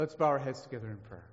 Let's bow our heads together in prayer.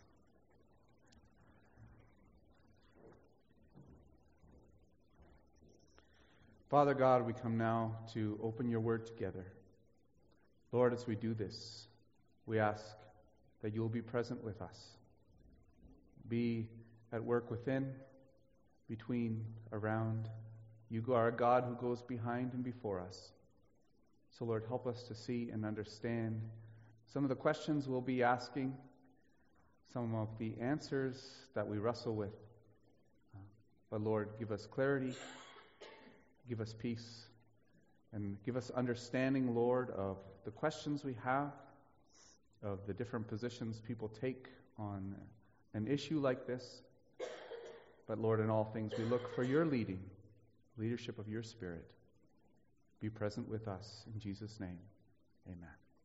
Father God, we come now to open your word together. Lord, as we do this, we ask that you will be present with us. Be at work within, between, around. You are a God who goes behind and before us. So Lord, help us to see and understand some of the questions we'll be asking, some of the answers that we wrestle with. But Lord, give us clarity, give us peace, and give us understanding, Lord, of the questions we have, of the different positions people take on an issue like this. But Lord, in all things, we look for your leadership of your Spirit. Be present with us. In Jesus' name, amen.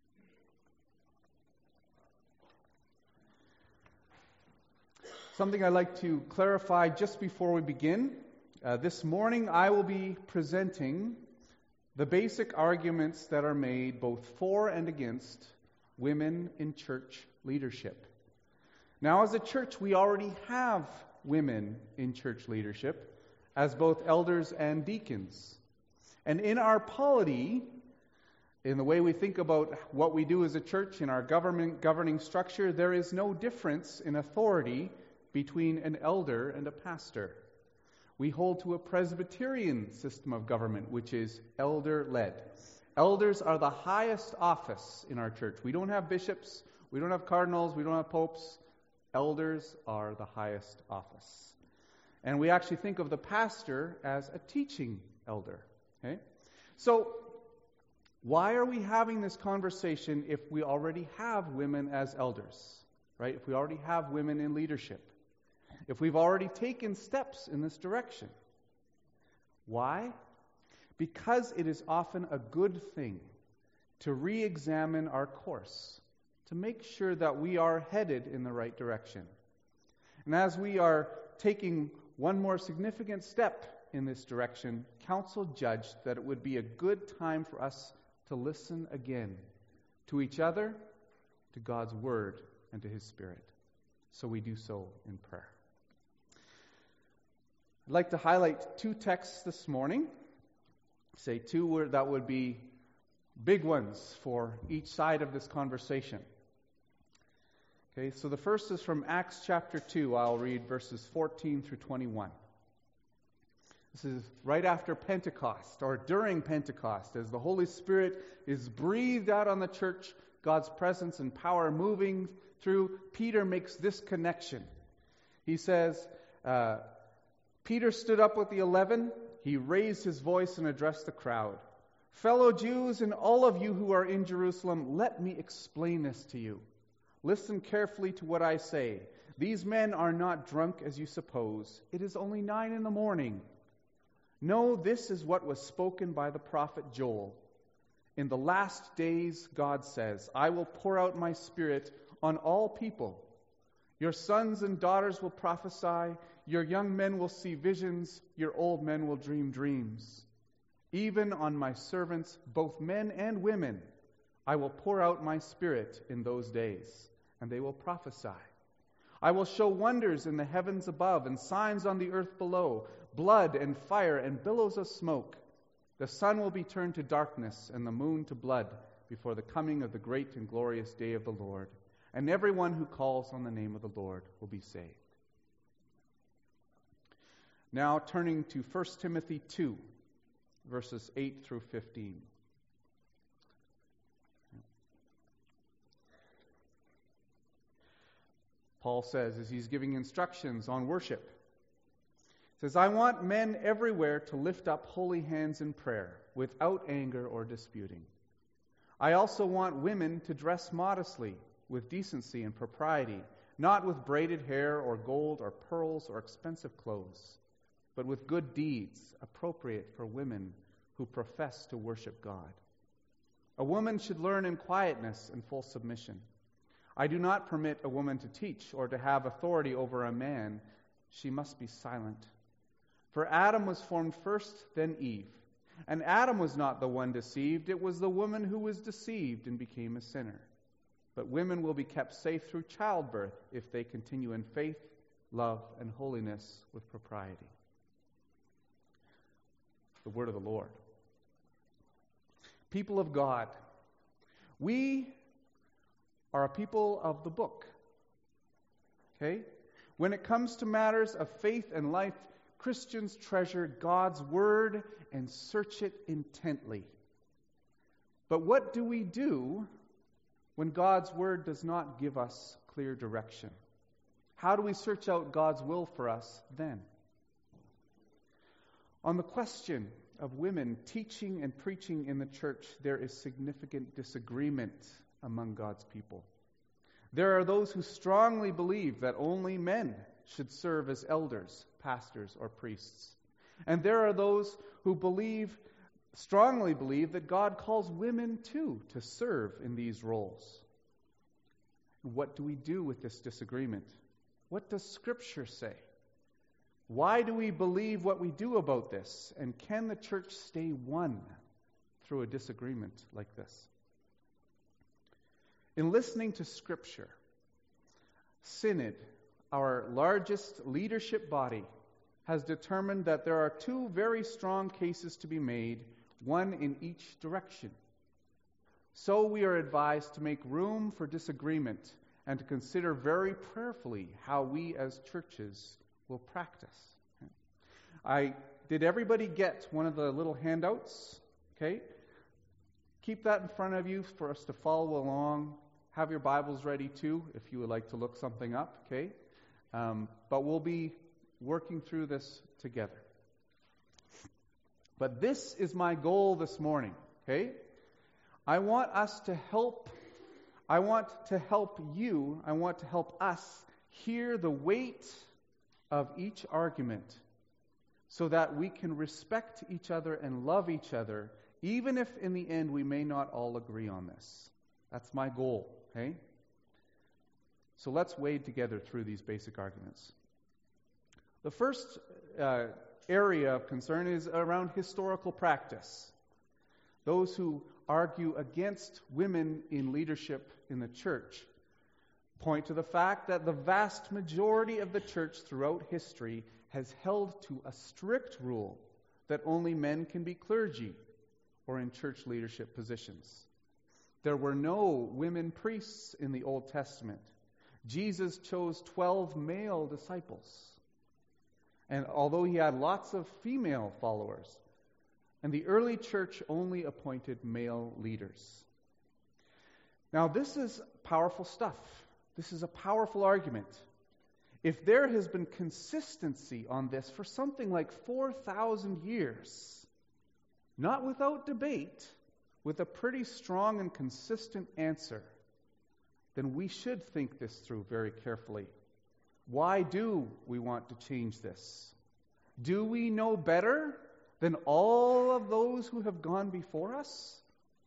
Something I'd like to clarify just before we begin. This morning I will be presenting the basic arguments that are made both for and against women in church leadership. Now, as a church, we already have women in church leadership as both elders and deacons. And in our polity, in the way we think about what we do as a church, in our governing structure, there is no difference in authority between an elder and a pastor. We hold to a Presbyterian system of government, which is elder-led. Elders are the highest office in our church. We don't have bishops, we don't have cardinals, we don't have popes. Elders are the highest office. And we actually think of the pastor as a teaching elder. Okay? So, why are we having this conversation if we already have women as elders? Right? If we already have women in leadership? If we've already taken steps in this direction? Why? Because it is often a good thing to re-examine our course, to make sure that we are headed in the right direction. And as we are taking one more significant step in this direction, council judged that it would be a good time for us to listen again to each other, to God's Word, and to His Spirit. So we do so in prayer. I'd like to highlight two texts this morning. Say two that would be big ones for each side of this conversation. Okay, so the first is from Acts chapter 2. I'll read verses 14 through 21. This is right after Pentecost, or during Pentecost, as the Holy Spirit is breathed out on the church, God's presence and power moving through. Peter makes this connection. He says, Peter stood up with the 11. He raised his voice and addressed the crowd. Fellow Jews and all of you who are in Jerusalem, let me explain this to you. Listen carefully to what I say. These men are not drunk as you suppose. It is only 9 a.m. No, this is what was spoken by the prophet Joel. In the last days, God says, I will pour out my Spirit on all people. Your sons and daughters will prophesy. Your young men will see visions. Your old men will dream dreams. Even on my servants, both men and women, I will pour out my Spirit in those days, and they will prophesy. I will show wonders in the heavens above and signs on the earth below, blood and fire and billows of smoke. The sun will be turned to darkness and the moon to blood before the coming of the great and glorious day of the Lord. And everyone who calls on the name of the Lord will be saved. Now turning to 1 Timothy 2, verses 8 through 15. Paul says, as he's giving instructions on worship, he says, I want men everywhere to lift up holy hands in prayer, without anger or disputing. I also want women to dress modestly, with decency and propriety, not with braided hair or gold or pearls or expensive clothes, but with good deeds appropriate for women who profess to worship God. A woman should learn in quietness and full submission. I do not permit a woman to teach or to have authority over a man. She must be silent. For Adam was formed first, then Eve. And Adam was not the one deceived. It was the woman who was deceived and became a sinner. but women will be kept safe through childbirth if they continue in faith, love, and holiness with propriety. The word of the Lord. People of God, we are a people of the book. Okay? When it comes to matters of faith and life, Christians treasure God's word and search it intently. But what do we do when God's word does not give us clear direction? How do we search out God's will for us then? On the question of women teaching and preaching in the church, there is significant disagreement among God's people. There are those who strongly believe that only men should serve as elders, pastors, or priests. And there are those who strongly believe that God calls women too to serve in these roles. What do we do with this disagreement? What does Scripture say? Why do we believe what we do about this? And can the church stay one through a disagreement like this? In listening to Scripture, Synod, our largest leadership body, has determined that there are two very strong cases to be made, one in each direction. So we are advised to make room for disagreement and to consider very prayerfully how we as churches will practice. Did everybody get one of the little handouts? Okay. Keep that in front of you for us to follow along. Have your Bibles ready too, if you would like to look something up. Okay. But we'll be working through this together. But this is my goal this morning. Okay. I want to help you, I want to help us hear the weight of each argument so that we can respect each other and love each other, even if in the end we may not all agree on this. That's my goal, okay? So let's wade together through these basic arguments. The first area of concern is around historical practice. Those who argue against women in leadership in the church point to the fact that the vast majority of the church throughout history has held to a strict rule that only men can be clergy or in church leadership positions. There were no women priests in the Old Testament. Jesus chose 12 male disciples. And although he had lots of female followers, and the early church only appointed male leaders. Now, this is powerful stuff. This is a powerful argument. If there has been consistency on this for something like 4,000 years, not without debate, with a pretty strong and consistent answer, then we should think this through very carefully. Why do we want to change this? Do we know better than all of those who have gone before us?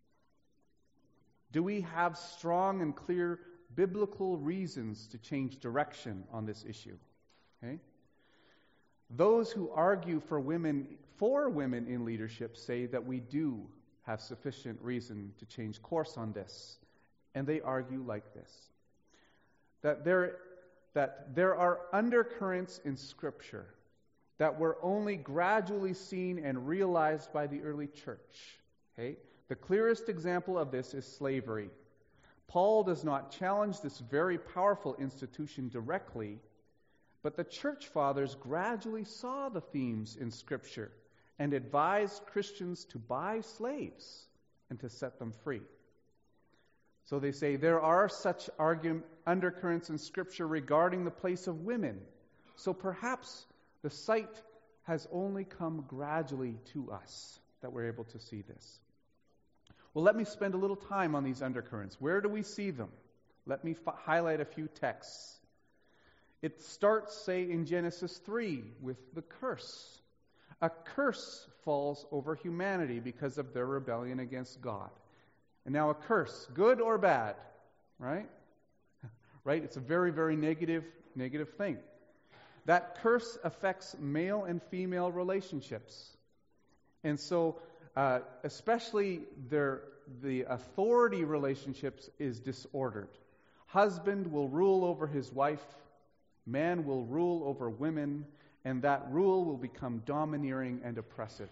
Do we have strong and clear biblical reasons to change direction on this issue? Okay? Those who argue for women in leadership say that we do have sufficient reason to change course on this. And they argue like this: that there are undercurrents in Scripture that were only gradually seen and realized by the early church. Okay? The clearest example of this is slavery. Paul does not challenge this very powerful institution directly, but the church fathers gradually saw the themes in Scripture and advised Christians to buy slaves and to set them free. So they say there are such undercurrents in Scripture regarding the place of women. So perhaps the sight has only come gradually to us that we're able to see this. Well, let me spend a little time on these undercurrents. Where do we see them? Let me highlight a few texts. It starts, say, in Genesis 3 with the curse. A curse falls over humanity because of their rebellion against God. And now a curse, good or bad, right? Right? It's a very, very negative thing. That curse affects male and female relationships. And so, especially the authority relationships is disordered. Husband will rule over his wife, man will rule over women, and that rule will become domineering and oppressive.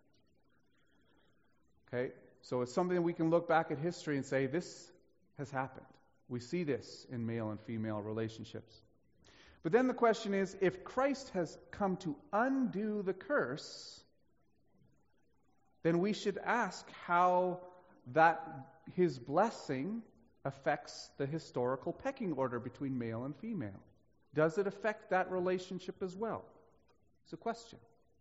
Okay? So it's something that we can look back at history and say, this has happened. We see this in male and female relationships. But then the question is, if Christ has come to undo the curse, then we should ask how that his blessing affects the historical pecking order between male and female. Does it affect that relationship as well? It's a question.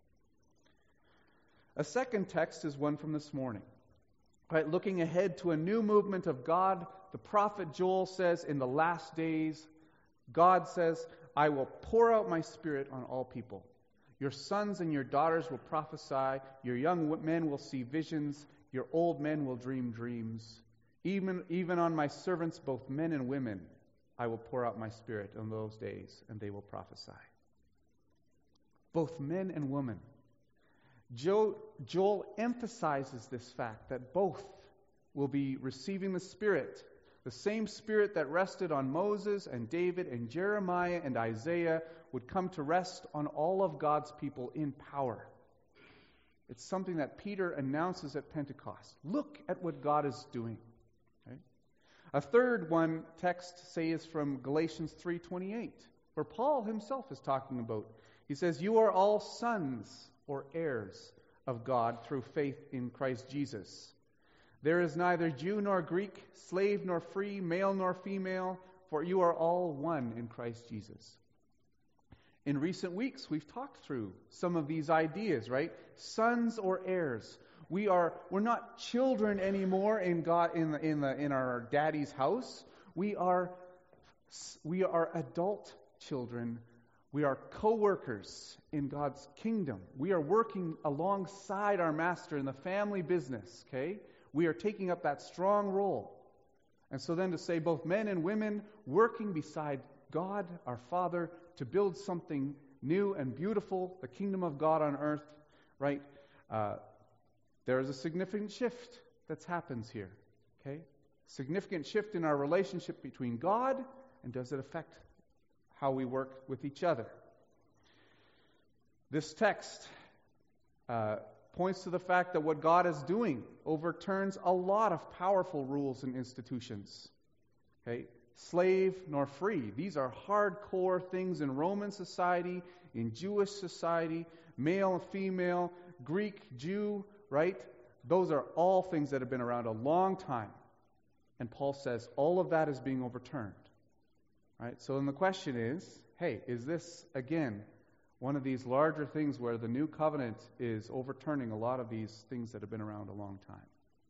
A second text is one from this morning. Right, looking ahead to a new movement of God, the prophet Joel says, in the last days, God says, I will pour out my Spirit on all people. Your sons and your daughters will prophesy. Your young men will see visions. Your old men will dream dreams. Even on my servants, both men and women, I will pour out my Spirit on those days, and they will prophesy. Both men and women. Joel emphasizes this fact that both will be receiving the Spirit, the same Spirit that rested on Moses and David and Jeremiah and Isaiah would come to rest on all of God's people in power. It's something that Peter announces at Pentecost. Look at what God is doing. Okay? A third one text, say, is from Galatians 3:28, where Paul himself is talking about. He says, you are all sons or heirs of God through faith in Christ Jesus. There is neither Jew nor Greek, slave nor free, male nor female, for you are all one in Christ Jesus. In recent weeks, we've talked through some of these ideas, right? Sons or heirs. We're not children anymore in God in our daddy's house. We are adult children. We are co-workers in God's kingdom. We are working alongside our master in the family business, okay? We are taking up that strong role. And so then to say both men and women working beside God, our Father, to build something new and beautiful, the kingdom of God on earth, right? There is a significant shift that happens here, okay? Significant shift in our relationship between God, and does it affect how we work with each other? This text points to the fact that what God is doing overturns a lot of powerful rules and institutions. Okay? Slave nor free. These are hardcore things in Roman society, in Jewish society, male and female, Greek, Jew, right? Those are all things that have been around a long time. And Paul says all of that is being overturned. Right? So then the question is, hey, is this, again, one of these larger things where the new covenant is overturning a lot of these things that have been around a long time?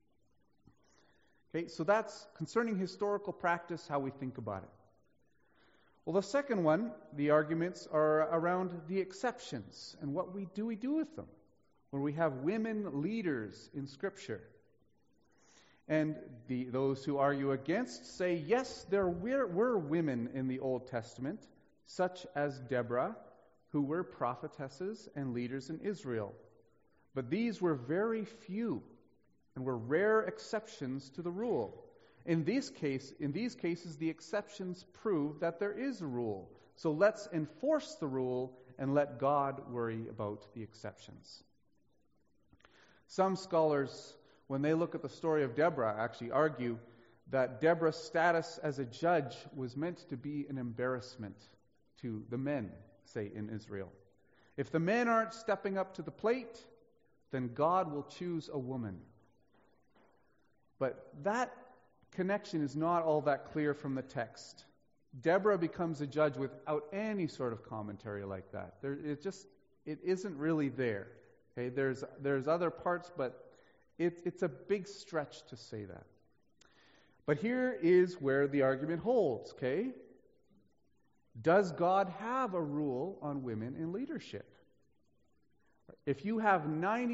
Okay, so that's concerning historical practice, how we think about it. Well, the second one, the arguments are around the exceptions and what we do with them, where we have women leaders in Scripture. And those who argue against say, yes, there were women in the Old Testament, such as Deborah, who were prophetesses and leaders in Israel. But these were very few and were rare exceptions to the rule. In these cases, the exceptions prove that there is a rule. So let's enforce the rule and let God worry about the exceptions. Some scholars, when they look at the story of Deborah, actually argue that Deborah's status as a judge was meant to be an embarrassment to the men, say, in Israel. If the men aren't stepping up to the plate, then God will choose a woman. But that connection is not all that clear from the text. Deborah becomes a judge without any sort of commentary like that. It isn't really there. Okay, there's other parts, but it's a big stretch to say that. But here is where the argument holds, okay? Does God have a rule on women in leadership? If you have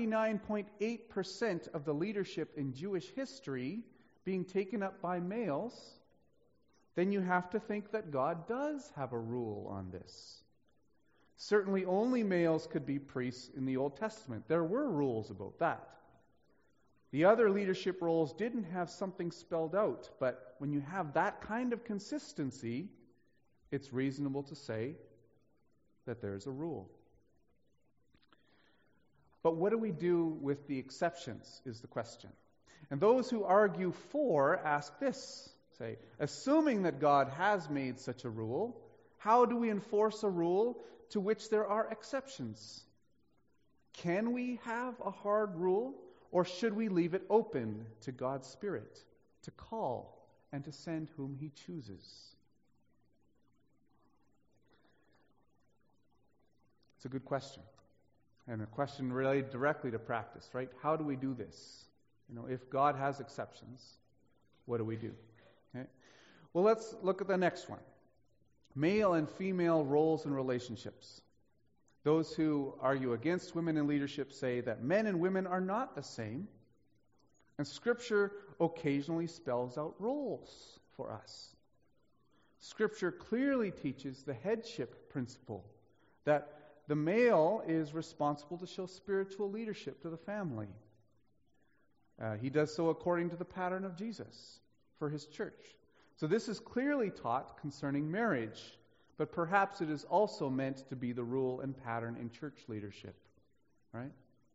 99.8% of the leadership in Jewish history being taken up by males, then you have to think that God does have a rule on this. Certainly only males could be priests in the Old Testament. There were rules about that. The other leadership roles didn't have something spelled out, but when you have that kind of consistency, it's reasonable to say that there's a rule. But what do we do with the exceptions, is the question. And those who argue for ask this, say, assuming that God has made such a rule, how do we enforce a rule to which there are exceptions? Can we have a hard rule, or should we leave it open to God's Spirit to call and to send whom He chooses? It's a good question. And a question related directly to practice, right? How do we do this? If God has exceptions, what do we do? Okay. Well, let's look at the next one. Male and female roles and relationships. Those who argue against women in leadership say that men and women are not the same. And Scripture occasionally spells out roles for us. Scripture clearly teaches the headship principle, that the male is responsible to show spiritual leadership to the family. He does so according to the pattern of Jesus for His church. So this is clearly taught concerning marriage, but perhaps it is also meant to be the rule and pattern in church leadership, right?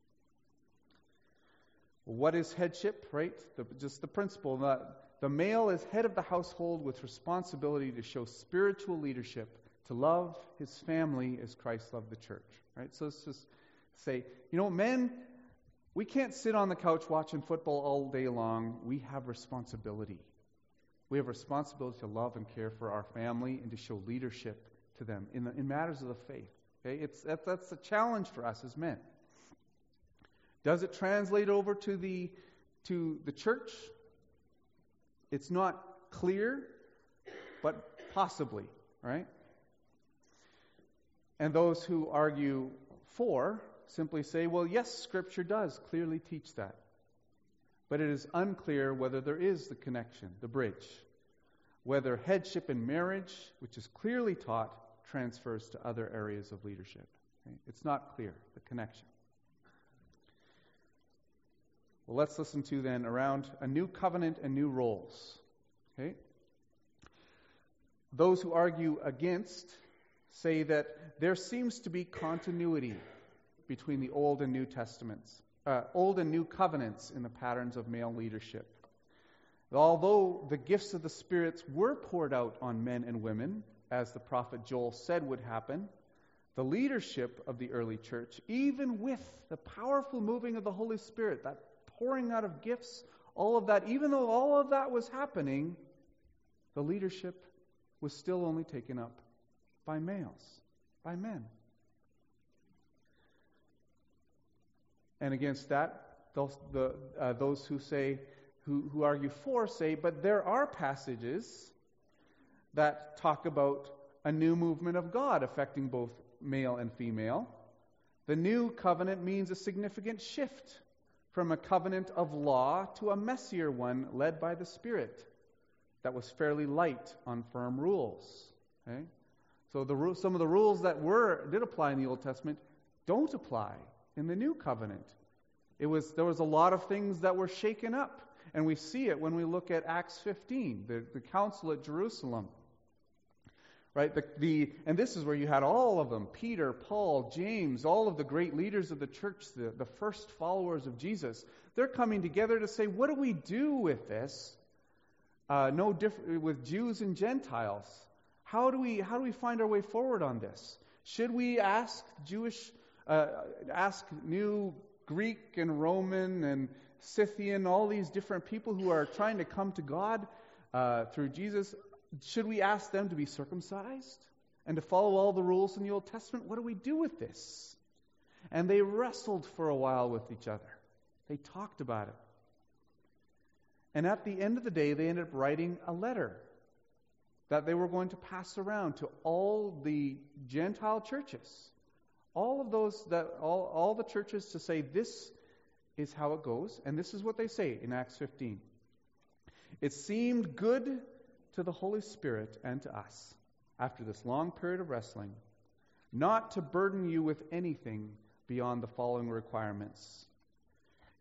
What is headship, right? Just the principle that the male is head of the household with responsibility to show spiritual leadership, to love his family as Christ loved the church, right? So let's just say, men, we can't sit on the couch watching football all day long. We have responsibility. We have responsibility to love and care for our family and to show leadership to them in matters of the faith. Okay, that's a challenge for us as men. Does it translate over to the church? It's not clear, but possibly, right? And those who argue for simply say, well, yes, Scripture does clearly teach that. But it is unclear whether there is the connection, the bridge. Whether headship in marriage, which is clearly taught, transfers to other areas of leadership. Okay? It's not clear, the connection. Well, let's listen to then around a new covenant and new roles. Okay? Those who argue against say that there seems to be continuity between the Old and New Testaments. Old and New covenants in the patterns of male leadership. Although the gifts of the spirits were poured out on men and women, as the prophet Joel said would happen, the leadership of the early church, even with the powerful moving of the Holy Spirit, that pouring out of gifts, all of that, even though all of that was happening, the leadership was still only taken up by males, by men. And against that, those who say, who argue for say, but there are passages that talk about a new movement of God affecting both male and female. The new covenant means a significant shift from a covenant of law to a messier one led by the Spirit that was fairly light on firm rules. Okay? So some of the rules that did apply in the Old Testament don't apply in the new covenant. There was a lot of things that were shaken up, and we see it when we look at Acts 15, the council at Jerusalem. Right? And this is where you had all of them, Peter, Paul, James, all of the great leaders of the church, the first followers of Jesus. They're coming together to say, what do we do with this? No different with Jews and Gentiles. How do we find our way forward on this? Should we ask new Greek and Roman and Scythian, all these different people who are trying to come to God through Jesus, should we ask them to be circumcised and to follow all the rules in the Old Testament? What do we do with this? And they wrestled for a while with each other. They talked about it. And at the end of the day, they ended up writing a letter that they were going to pass around to all the Gentile churches. All of those, all the churches, to say this is how it goes, and this is what they say in Acts 15. It seemed good to the Holy Spirit and to us, after this long period of wrestling, not to burden you with anything beyond the following requirements.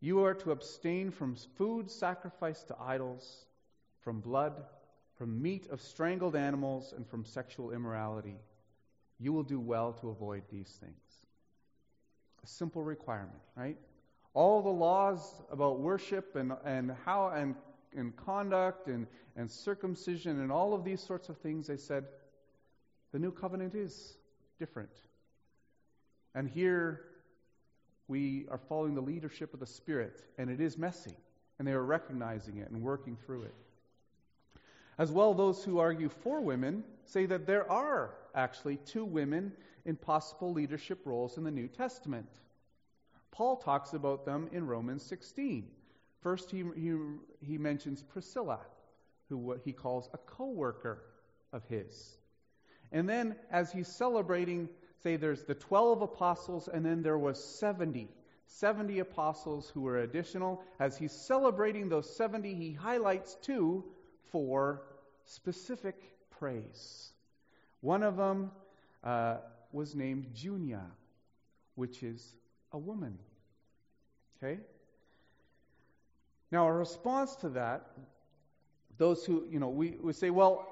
You are to abstain from food sacrificed to idols, from blood, from meat of strangled animals, and from sexual immorality. You will do well to avoid these things. A simple requirement, right? All the laws about worship and how and conduct and circumcision and all of these sorts of things, they said, the new covenant is different. And here we are following the leadership of the Spirit, and it is messy, and they are recognizing it and working through it. As well, those who argue for women say that there are actually 2 women in possible leadership roles in the New Testament. Paul talks about them in Romans 16. First, he mentions Priscilla, who what he calls a co-worker of his. And then, as he's celebrating, say there's the 12 apostles, and then there was 70 apostles who were additional. As he's celebrating those 70, he highlights 2 for specific praise. One of them was named Junia, which is a woman. Okay? Now, a response to that, those who, we would say, well,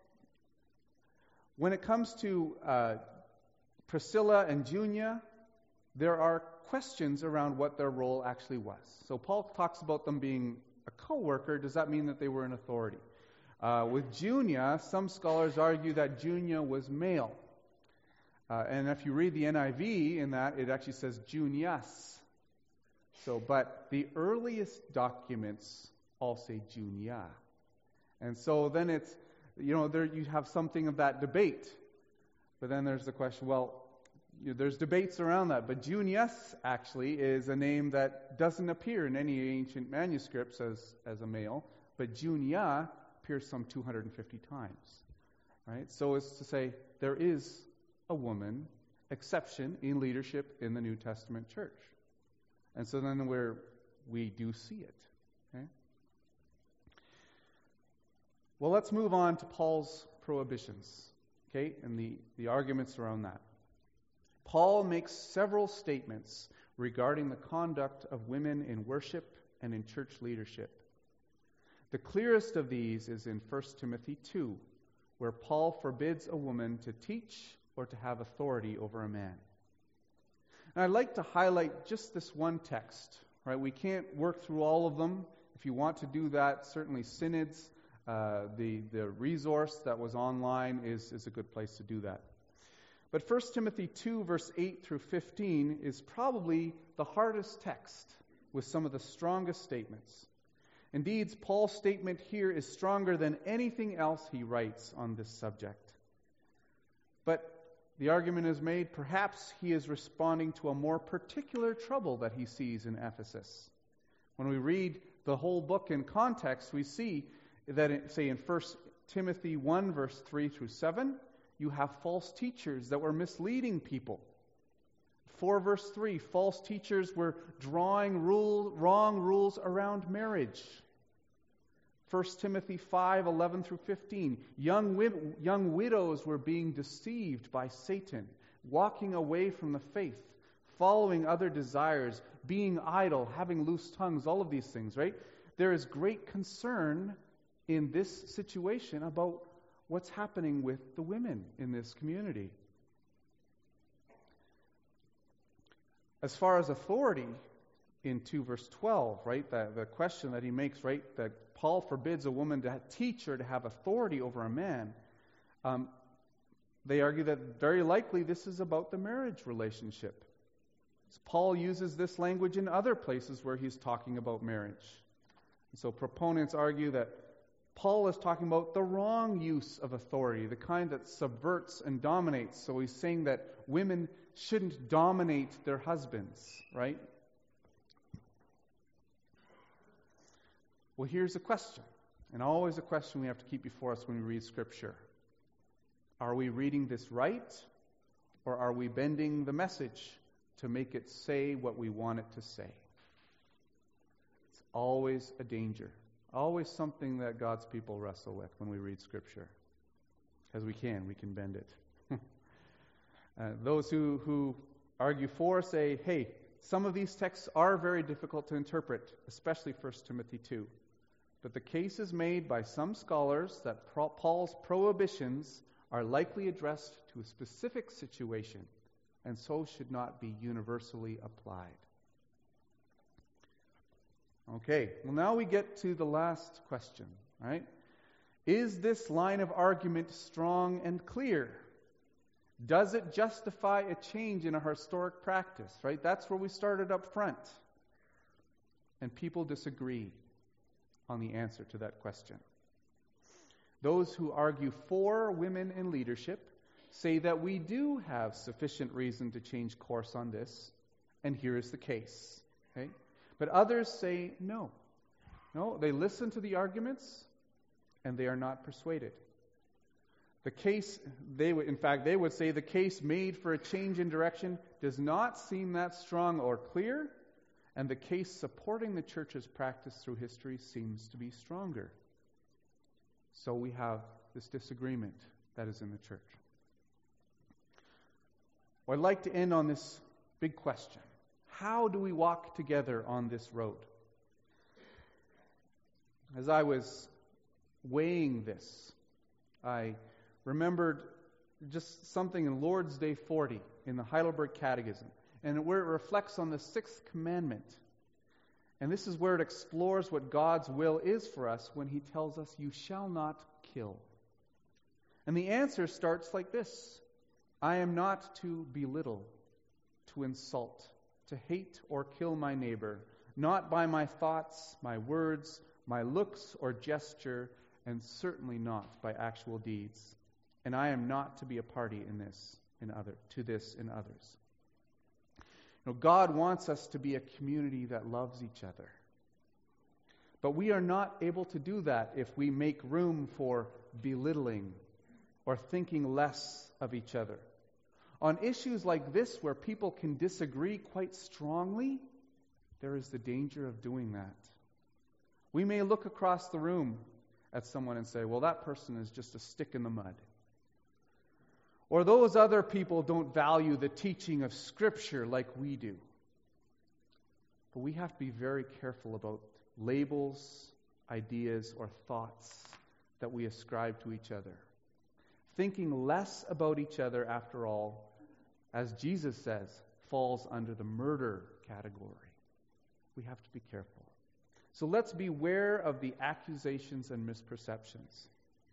when it comes to Priscilla and Junia, there are questions around what their role actually was. So Paul talks about them being a co-worker. Does that mean that they were in authority? With Junia, some scholars argue that Junia was male. And if you read the NIV in that, it actually says Junias. But the earliest documents all say Junia. And so then it's, there you have something of that debate. But then there's the question, well, there's debates around that. But Junias actually is a name that doesn't appear in any ancient manuscripts as a male. But Junia appears some 250 times. Right? So it's to say there is a woman exception in leadership in the New Testament church. And so then we do see it. Okay? Well, let's move on to Paul's prohibitions, okay, and the arguments around that. Paul makes several statements regarding the conduct of women in worship and in church leadership. The clearest of these is in 1 Timothy 2, where Paul forbids a woman to teach or to have authority over a man. And I'd like to highlight just this one text. Right? We can't work through all of them. If you want to do that, certainly Synods, the resource that was online is a good place to do that. But 1 Timothy 2, verse 8 through 15 is probably the hardest text with some of the strongest statements. Indeed, Paul's statement here is stronger than anything else he writes on this subject. But the argument is made, perhaps he is responding to a more particular trouble that he sees in Ephesus. When we read the whole book in context, we see that, say in 1 Timothy 1, verse 3 through 7, you have false teachers that were misleading people. 4 verse 3, false teachers were drawing wrong rules around marriage. 1 Timothy 5, 11 through 15, young widows were being deceived by Satan, walking away from the faith, following other desires, being idle, having loose tongues, all of these things, right? There is great concern in this situation about what's happening with the women in this community. As far as authority, in 2 verse 12, right, the question that he makes, right, that Paul forbids a woman to teach or to have authority over a man, they argue that very likely this is about the marriage relationship. Paul uses this language in other places where he's talking about marriage. So proponents argue that Paul is talking about the wrong use of authority, the kind that subverts and dominates. So he's saying that women shouldn't dominate their husbands, right? Well, here's a question, and always a question we have to keep before us when we read Scripture. Are we reading this right, or are we bending the message to make it say what we want it to say? It's always a danger, always something that God's people wrestle with when we read Scripture. Because we can bend it. Those who argue for say, hey, some of these texts are very difficult to interpret, especially 1 Timothy 2. But the case is made by some scholars that Paul's prohibitions are likely addressed to a specific situation, and so should not be universally applied. Okay, well now we get to the last question, right? Is this line of argument strong and clear? Does it justify a change in a historic practice, right? That's where we started up front. And people disagree on the answer to that question. Those who argue for women in leadership say that we do have sufficient reason to change course on this, and here is the case. Okay? But others say no. No, they listen to the arguments, and they are not persuaded. The case, they would say the case made for a change in direction does not seem that strong or clear, and the case supporting the church's practice through history seems to be stronger. So we have this disagreement that is in the church. Well, I'd like to end on this big question. How do we walk together on this road? As I was weighing this, I remembered just something in Lord's Day 40 in the Heidelberg Catechism, and where it reflects on the sixth commandment. And this is where it explores what God's will is for us when He tells us, "You shall not kill." And the answer starts like this: I am not to belittle, to insult, to hate or kill my neighbor, not by my thoughts, my words, my looks or gesture, and certainly not by actual deeds. And I am not to be a party to this in others. God wants us to be a community that loves each other. But we are not able to do that if we make room for belittling or thinking less of each other. On issues like this, where people can disagree quite strongly, there is the danger of doing that. We may look across the room at someone and say, well, that person is just a stick in the mud. Or those other people don't value the teaching of Scripture like we do. But we have to be very careful about labels, ideas, or thoughts that we ascribe to each other. Thinking less about each other, after all, as Jesus says, falls under the murder category. We have to be careful. So let's beware of the accusations and misperceptions.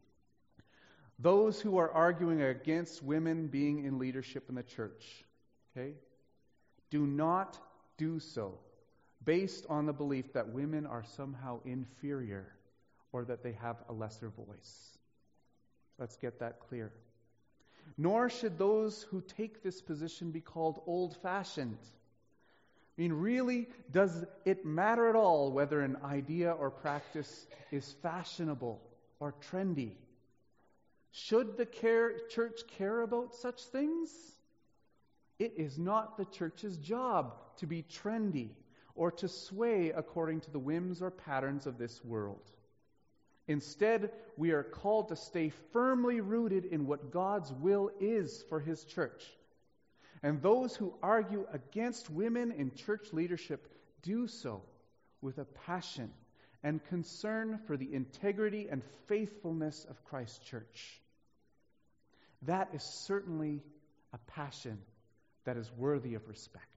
Those who are arguing against women being in leadership in the church, okay, do not do so based on the belief that women are somehow inferior or that they have a lesser voice. Let's get that clear. Nor should those who take this position be called old-fashioned. I mean, really, does it matter at all whether an idea or practice is fashionable or trendy? Should the church care about such things? It is not the church's job to be trendy or to sway according to the whims or patterns of this world. Instead, we are called to stay firmly rooted in what God's will is for His church. And those who argue against women in church leadership do so with a passion and concern for the integrity and faithfulness of Christ's church. That is certainly a passion that is worthy of respect.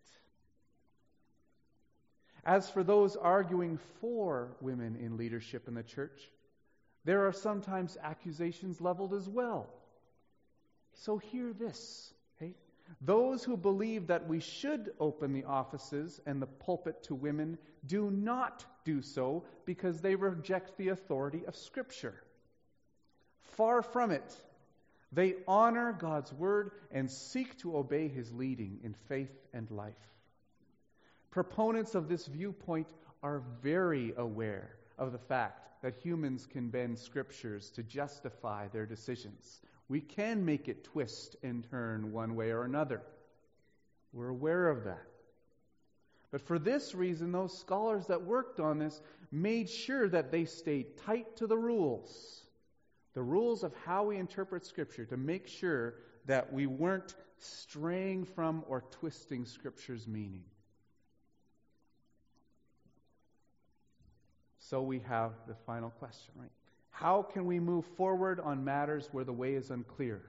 As for those arguing for women in leadership in the church, there are sometimes accusations leveled as well. So hear this. Okay? Those who believe that we should open the offices and the pulpit to women do not do so because they reject the authority of Scripture. Far from it. They honor God's word and seek to obey His leading in faith and life. Proponents of this viewpoint are very aware of the fact that humans can bend Scriptures to justify their decisions. We can make it twist and turn one way or another. We're aware of that. But for this reason, those scholars that worked on this made sure that they stayed tight to the rules of how we interpret Scripture, to make sure that we weren't straying from or twisting Scripture's meaning. So we have the final question, right? How can we move forward on matters where the way is unclear?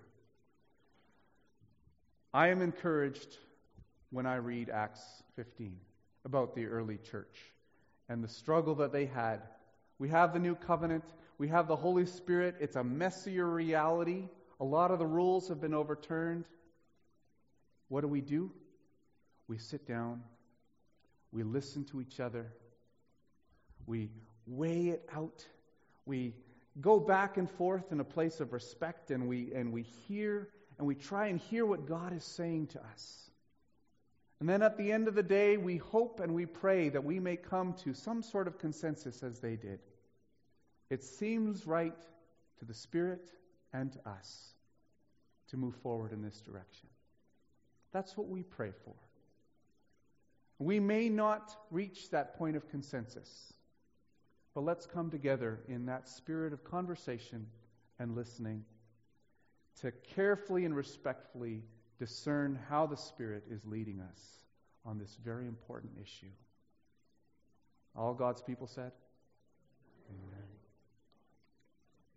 I am encouraged when I read Acts 15 about the early church and the struggle that they had. We have the new covenant. We have the Holy Spirit. It's a messier reality. A lot of the rules have been overturned. What do? We sit down. We listen to each other. We weigh it out. We go back and forth in a place of respect, and we hear, and we try and hear what God is saying to us. And then at the end of the day, we hope and we pray that we may come to some sort of consensus as they did. It seems right to the Spirit and to us to move forward in this direction. That's what we pray for. We may not reach that point of consensus, but let's come together in that spirit of conversation and listening to carefully and respectfully discern how the Spirit is leading us on this very important issue. All God's people said?